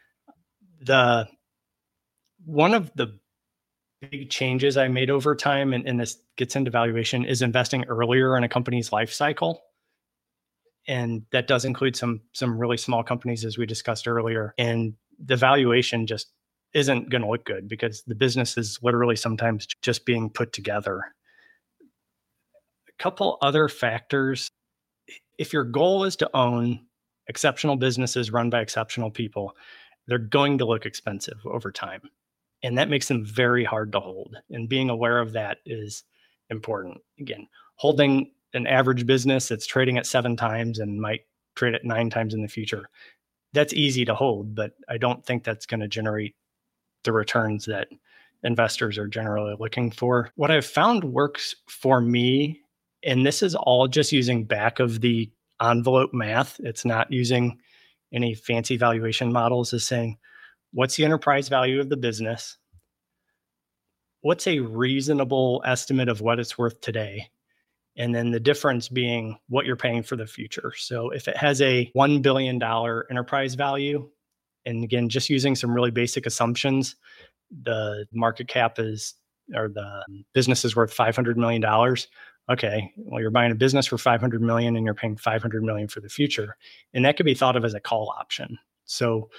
One of the big changes I made over time, and this gets into valuation, is investing earlier in a company's life cycle. And that does include some really small companies, as we discussed earlier. And the valuation just isn't going to look good because the business is literally sometimes just being put together. A couple other factors. If your goal is to own exceptional businesses run by exceptional people, they're going to look expensive over time. And that makes them very hard to hold. And being aware of that is important. Again, holding an average business that's trading at 7 times and might trade at 9 times in the future, that's easy to hold, but I don't think that's going to generate the returns that investors are generally looking for. What I've found works for me, and this is all just using back of the envelope math, it's not using any fancy valuation models, is saying, what's the enterprise value of the business? What's a reasonable estimate of what it's worth today? And then the difference being what you're paying for the future. So if it has a $1 billion enterprise value, and again, just using some really basic assumptions, the market cap or the business is worth $500 million. Okay, well, you're buying a business for $500 million and you're paying $500 million for the future. And that could be thought of as a call option. So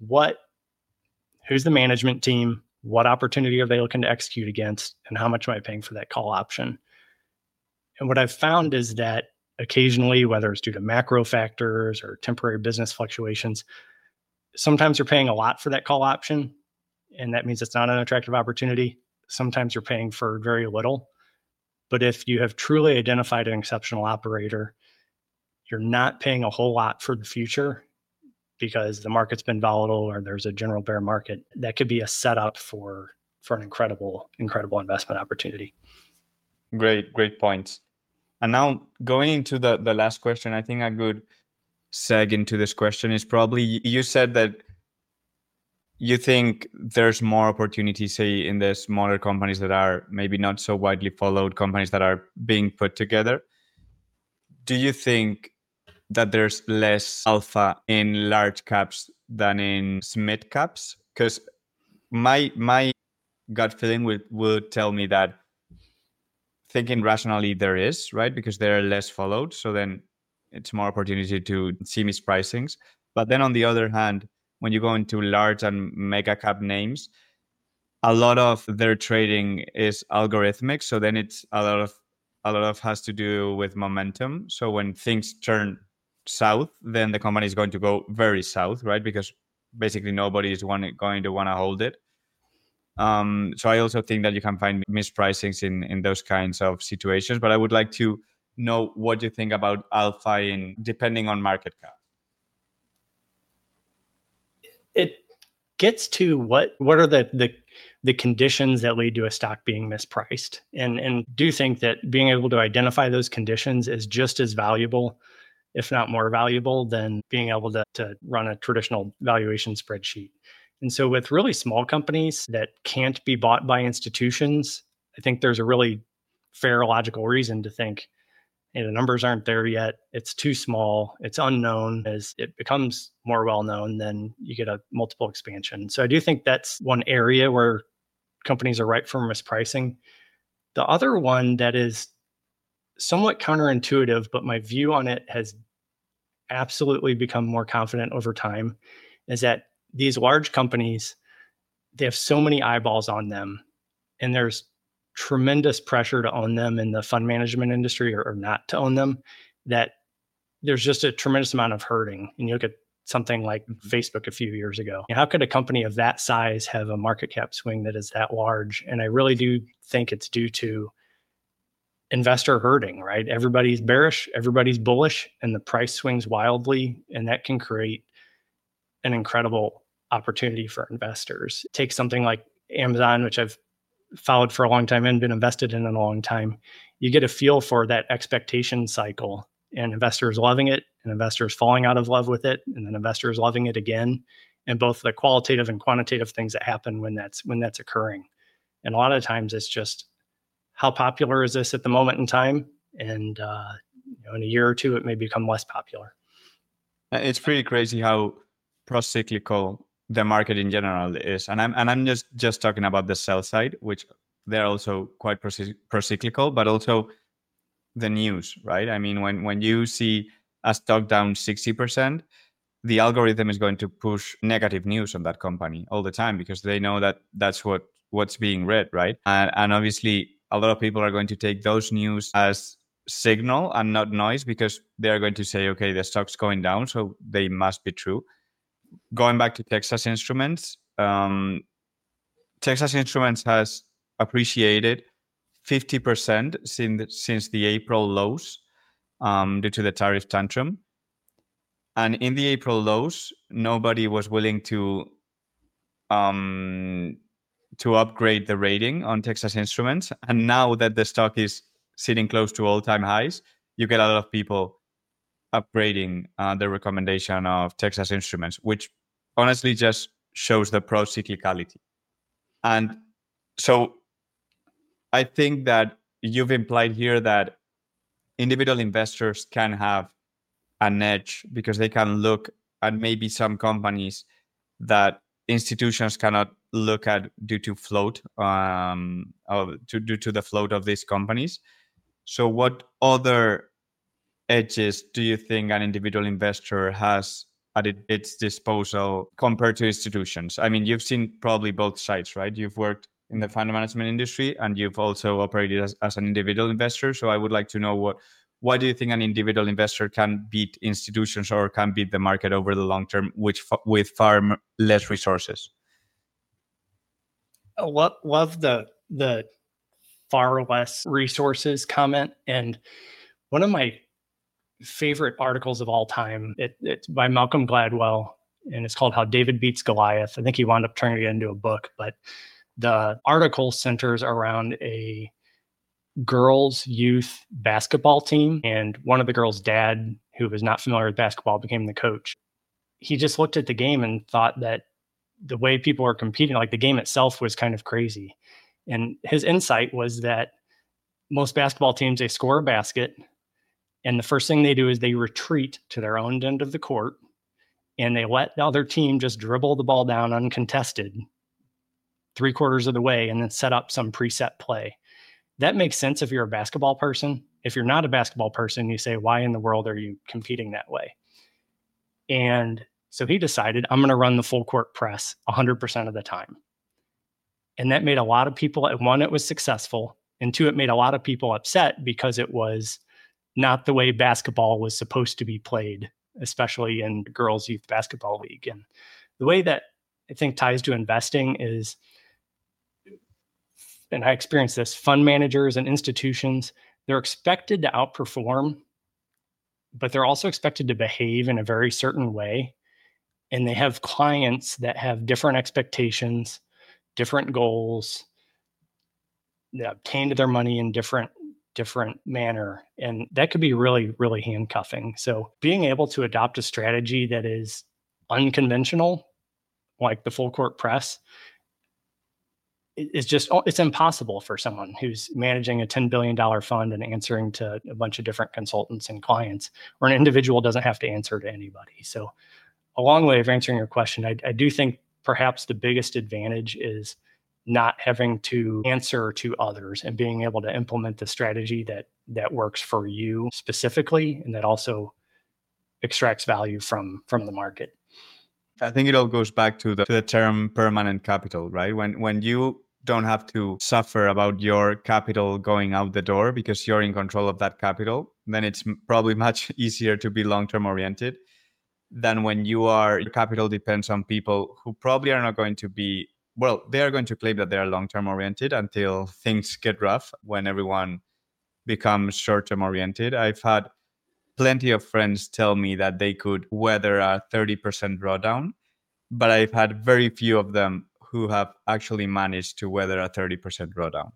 who's the management team? What opportunity are they looking to execute against? And how much am I paying for that call option? And what I've found is that occasionally, whether it's due to macro factors or temporary business fluctuations, sometimes you're paying a lot for that call option, and that means it's not an attractive opportunity. Sometimes you're paying for very little. But if you have truly identified an exceptional operator, you're not paying a whole lot for the future because the market's been volatile or there's a general bear market. That could be a setup for an incredible investment opportunity. Great points. And now going into the last question, I think a good seg into this question is probably, you said that you think there's more opportunity, say, in the smaller companies that are maybe not so widely followed, companies that are being put together. Do you think that there's less alpha in large caps than in mid caps? Because my gut feeling would tell me that, thinking rationally, there is, right? Because they're less followed. So then it's more opportunity to see mispricings. But then on the other hand, when you go into large and mega cap names, a lot of their trading is algorithmic. So then it's a lot of has to do with momentum. So when things turn south, then the company is going to go very south, right? Because basically nobody is going to want to hold it. So I also think that you can find mispricings in those kinds of situations. But I would like to know what you think about alpha depending on market cap. It gets to what are the conditions that lead to a stock being mispriced, and do think that being able to identify those conditions is just as valuable, if not more valuable, than being able to run a traditional valuation spreadsheet. And so with really small companies that can't be bought by institutions, I think there's a really fair, logical reason to think, hey, the numbers aren't there yet. It's too small. It's unknown. As it becomes more well-known, then you get a multiple expansion. So I do think that's one area where companies are ripe for mispricing. The other one that is somewhat counterintuitive, but my view on it has absolutely become more confident over time, is that these large companies, they have so many eyeballs on them, and there's tremendous pressure to own them in the fund management industry, or not to own them, that there's just a tremendous amount of herding. And you look at something like Facebook a few years ago. How could a company of that size have a market cap swing that is that large? And I really do think it's due to investor herding, right? Everybody's bearish, everybody's bullish, and the price swings wildly, and that can create an incredible opportunity for investors. Take something like Amazon, which I've followed for a long time and been invested in a long time. You get a feel for that expectation cycle, and investors loving it, and investors falling out of love with it, and then investors loving it again, and both the qualitative and quantitative things that happen when that's occurring. And a lot of times it's just, how popular is this at the moment in time? And in a year or two, it may become less popular. It's pretty crazy how pro-cyclical the market in general is, and I'm just talking about the sell side, which they're also quite pro-cyclical, but also the news, right? I mean, when you see a stock down 60%, the algorithm is going to push negative news on that company all the time, because they know that that's what's being read, right? And obviously, a lot of people are going to take those news as signal and not noise, because they're going to say, okay, the stock's going down, so they must be true. Going back to Texas Instruments, Texas Instruments has appreciated 50% since the April lows due to the tariff tantrum. And in the April lows, nobody was willing to upgrade the rating on Texas Instruments. And now that the stock is sitting close to all-time highs, you get a lot of people upgrading the recommendation of Texas Instruments, which honestly just shows the pro-cyclicality. And so I think that you've implied here that individual investors can have an edge, because they can look at maybe some companies that institutions cannot look at due to float, due to the float of these companies. So what other edges do you think an individual investor has at its disposal compared to institutions? I mean, you've seen probably both sides, right? You've worked in the fund management industry, and you've also operated as an individual investor. So I would like to know why do you think an individual investor can beat institutions, or can beat the market over the long term, with far less resources? I love the far less resources comment. And one of my favorite articles of all time, it's by Malcolm Gladwell, and it's called How David Beats Goliath. I think he wound up turning it into a book, but the article centers around a girls' youth basketball team, and one of the girls' dad, who was not familiar with basketball, became the coach. He just looked at the game and thought that the way people were competing, like the game itself, was kind of crazy. And his insight was that most basketball teams, they score a basket, and the first thing they do is they retreat to their own end of the court, and they let the other team just dribble the ball down uncontested 3/4 of the way, and then set up some preset play. That makes sense if you're a basketball person. If you're not a basketball person, you say, why in the world are you competing that way? And so he decided, I'm going to run the full court press 100% of the time. And that made a lot of people, one, it was successful. And two, it made a lot of people upset because it was not the way basketball was supposed to be played, especially in girls' youth basketball league. And the way that I think ties to investing is, and I experienced this, fund managers and institutions, they're expected to outperform, but they're also expected to behave in a very certain way. And they have clients that have different expectations, different goals, that obtain their money in different manner. And that could be really, really handcuffing. So being able to adopt a strategy that is unconventional, like the full court press, is just, it's impossible for someone who's managing a $10 billion fund and answering to a bunch of different consultants and clients, or an individual doesn't have to answer to anybody. So a long way of answering your question, I do think perhaps the biggest advantage is not having to answer to others and being able to implement the strategy that works for you specifically, and that also extracts value from the market. I think it all goes back to the term permanent capital, right? When you don't have to suffer about your capital going out the door because you're in control of that capital, then it's probably much easier to be long-term oriented than when your capital depends on people who probably are not going to be, well, they are going to claim that they are long-term oriented until things get rough, when everyone becomes short-term oriented. I've had plenty of friends tell me that they could weather a 30% drawdown, but I've had very few of them who have actually managed to weather a 30% drawdown.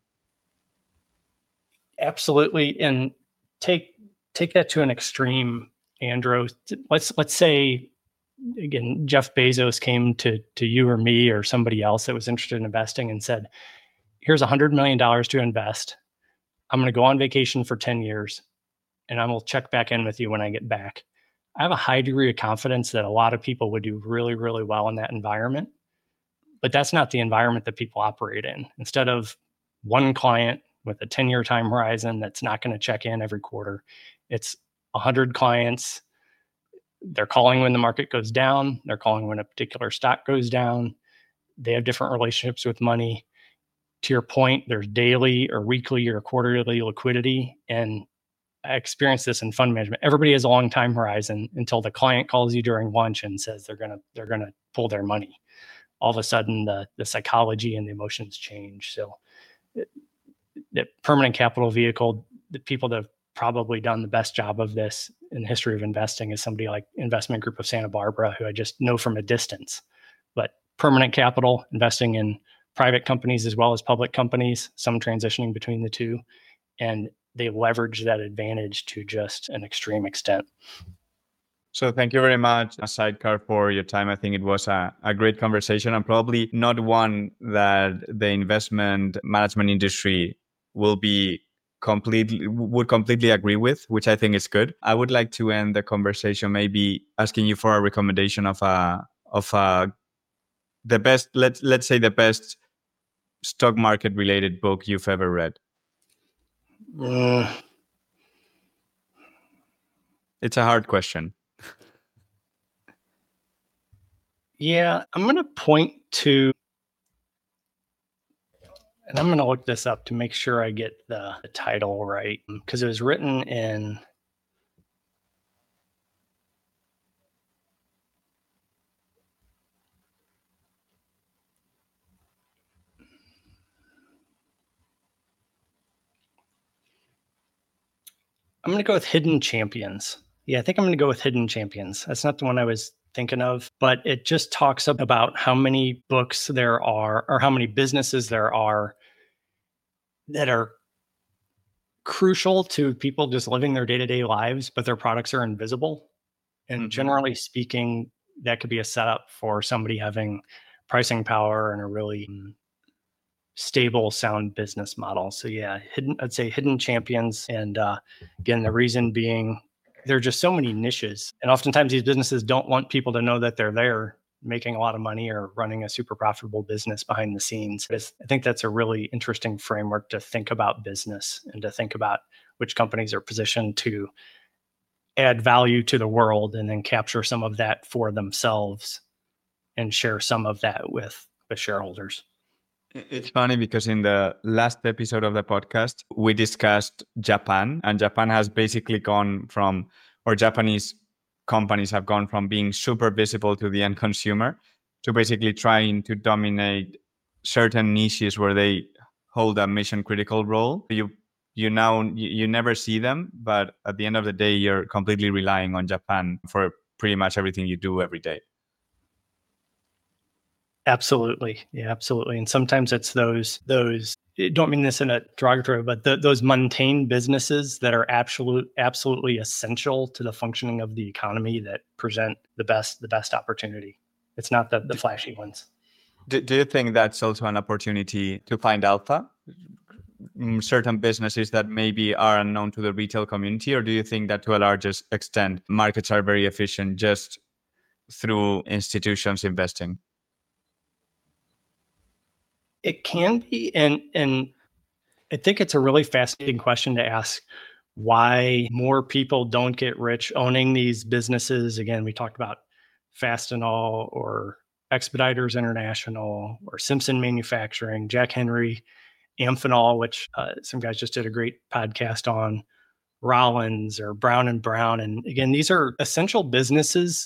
Absolutely. And take that to an extreme, Andrew. Let's say, again, Jeff Bezos came to you or me or somebody else that was interested in investing and said, here's $100 million to invest. I'm going to go on vacation for 10 years and I will check back in with you when I get back. I have a high degree of confidence that a lot of people would do really, really well in that environment. But that's not the environment that people operate in. Instead of one client with a 10-year time horizon that's not going to check in every quarter, it's 100 clients. They're calling when the market goes down. They're calling when a particular stock goes down. They have different relationships with money. To your point, there's daily or weekly or quarterly liquidity. And I experienced this in fund management. Everybody has a long time horizon until the client calls you during lunch and says they're gonna pull their money. All of a sudden, the psychology and the emotions change. So, the permanent capital vehicle, the people that have probably done the best job of this in the history of investing is somebody like Investment Group of Santa Barbara, who I just know from a distance. But permanent capital, investing in private companies as well as public companies, some transitioning between the two, and they leverage that advantage to just an extreme extent. So thank you very much, Sidecar, for your time. I think it was a great conversation, and probably not one that the investment management industry would completely agree with, which I think is good. I would like to end the conversation maybe asking you for a recommendation of the best, let's say the best stock market related book you've ever read. It's a hard question. Yeah, I'm going to point to, and I'm going to look this up to make sure I get the title right, because it was written in, I'm going to go with Hidden Champions. Yeah, I think I'm going to go with Hidden Champions. That's not the one I was thinking of, but it just talks about how many books there are, or how many businesses there are that are crucial to people just living their day-to-day lives, but their products are invisible. And generally speaking, that could be a setup for somebody having pricing power and a really stable, sound business model. So yeah, I'd say Hidden Champions. And again, the reason being, there are just so many niches. And oftentimes these businesses don't want people to know that they're there making a lot of money or running a super profitable business behind the scenes. I think that's a really interesting framework to think about business and to think about which companies are positioned to add value to the world and then capture some of that for themselves and share some of that with the shareholders. It's funny because in the last episode of the podcast, we discussed Japan, and Japan has basically gone from, or Japanese companies have gone from being super visible to the end consumer to basically trying to dominate certain niches where they hold a mission critical role. You never see them, but at the end of the day, you're completely relying on Japan for pretty much everything you do every day. Absolutely. Yeah, absolutely. And sometimes it's those, don't mean this in a derogatory, but those mundane businesses that are absolutely essential to the functioning of the economy that present the best opportunity. It's not the flashy ones. Do you think that's also an opportunity to find alpha? Certain businesses that maybe are unknown to the retail community, or do you think that to a large extent markets are very efficient just through institutions investing? It can be, and I think it's a really fascinating question to ask why more people don't get rich owning these businesses. Again, we talked about Fastenal or Expeditors International or Simpson Manufacturing, Jack Henry, Amphenol, which some guys just did a great podcast on, Rollins or Brown and Brown. And again, these are essential businesses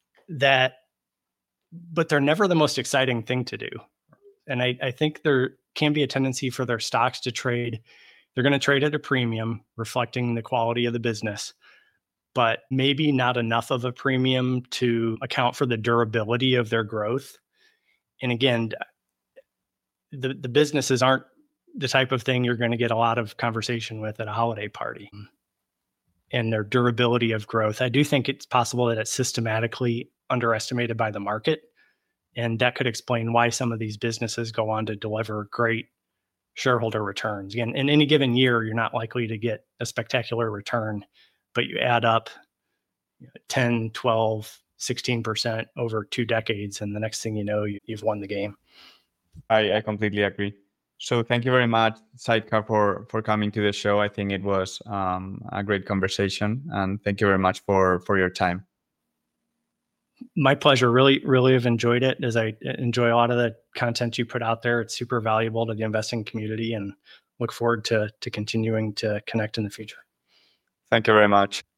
but they're never the most exciting thing to do. And I think there can be a tendency for their stocks to trade. They're going to trade at a premium, reflecting the quality of the business, but maybe not enough of a premium to account for the durability of their growth. And again, the businesses aren't the type of thing you're going to get a lot of conversation with at a holiday party. And their durability of growth, I do think it's possible that it's systematically underestimated by the market. And that could explain why some of these businesses go on to deliver great shareholder returns. Again, in any given year, you're not likely to get a spectacular return, but you add up 10, 12, 16% over 2 decades. And the next thing you know, you've won the game. I completely agree. So thank you very much, Sidecar, for coming to the show. I think it was a great conversation. And thank you very much for your time. My pleasure. Really, really have enjoyed it, as I enjoy a lot of the content you put out there. It's super valuable to the investing community, and look forward to continuing to connect in the future. Thank you very much.